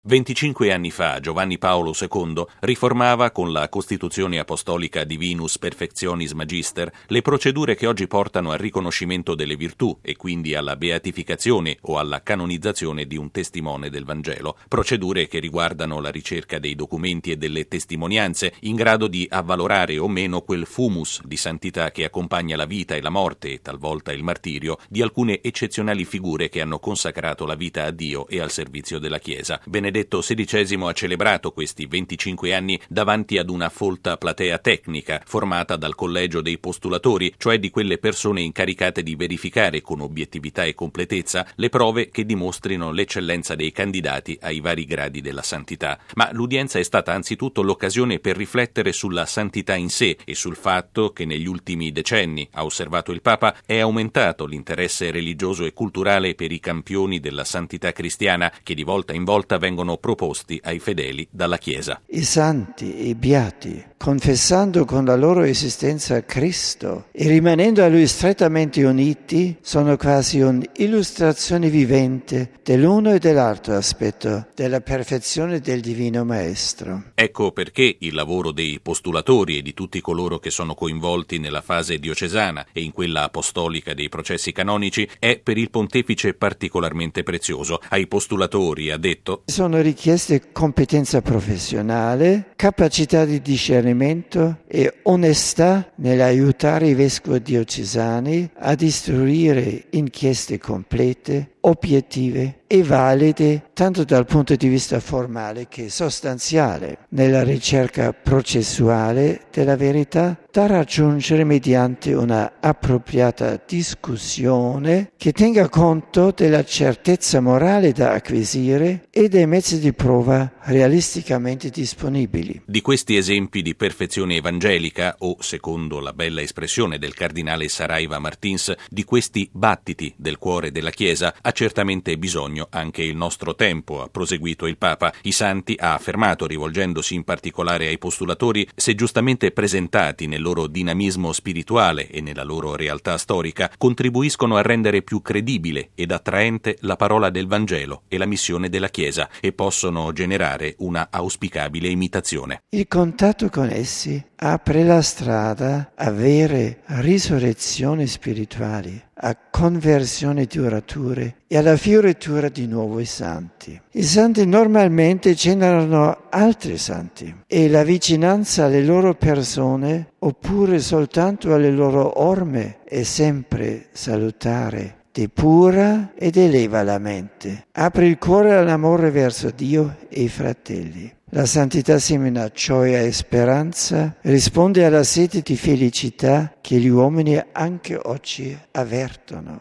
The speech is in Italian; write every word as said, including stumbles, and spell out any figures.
venticinque anni fa Giovanni Paolo secondo riformava con la Costituzione Apostolica Divinus Perfectionis Magister le procedure che oggi portano al riconoscimento delle virtù e quindi alla beatificazione o alla canonizzazione di un testimone del Vangelo, procedure che riguardano la ricerca dei documenti e delle testimonianze in grado di avvalorare o meno quel fumus di santità che accompagna la vita e la morte e talvolta il martirio di alcune eccezionali figure che hanno consacrato la vita a Dio e al servizio della Chiesa. Benedetto sedicesimo ha celebrato questi venticinque anni davanti ad una folta platea tecnica formata dal collegio dei postulatori, cioè di quelle persone incaricate di verificare con obiettività e completezza le prove che dimostrino l'eccellenza dei candidati ai vari gradi della santità. Ma l'udienza è stata anzitutto l'occasione per riflettere sulla santità in sé e sul fatto che negli ultimi decenni, ha osservato il Papa, è aumentato l'interesse religioso e culturale per i campioni della santità cristiana che di volta in volta vengono proposti ai fedeli dalla Chiesa. I santi e i beati, confessando con la loro esistenza Cristo e rimanendo a Lui strettamente uniti, sono quasi un'illustrazione vivente dell'uno e dell'altro aspetto della perfezione del Divino Maestro. Ecco perché il lavoro dei postulatori e di tutti coloro che sono coinvolti nella fase diocesana e in quella apostolica dei processi canonici è per il Pontefice particolarmente prezioso. Ai postulatori, ha detto, sono richieste competenza professionale, capacità di discernimento e onestà nell'aiutare i vescovi diocesani ad istruire inchieste complete, obiettive e valide tanto dal punto di vista formale che sostanziale nella ricerca processuale della verità da raggiungere mediante una appropriata discussione che tenga conto della certezza morale da acquisire e dei mezzi di prova realisticamente disponibili. Di questi esempi di perfezione evangelica, o secondo la bella espressione del cardinale Saraiva Martins, di questi battiti del cuore della Chiesa, ha certamente bisogno anche il nostro tempo, ha proseguito il Papa. I santi, ha affermato, rivolgendosi in particolare ai postulatori, se giustamente presentati nel loro dinamismo spirituale e nella loro realtà storica, contribuiscono a rendere più credibile ed attraente la parola del Vangelo e la missione della Chiesa e possono generare una auspicabile imitazione. Il contatto con essi apre la strada a vere risurrezioni spirituali, a conversioni durature e alla fioritura di nuovi santi. I santi normalmente generano altri santi e la vicinanza alle loro persone oppure soltanto alle loro orme è sempre salutare, depura ed eleva la mente, apre il cuore all'amore verso Dio e i fratelli. La santità semina gioia e speranza, risponde alla sete di felicità che gli uomini anche oggi avvertono.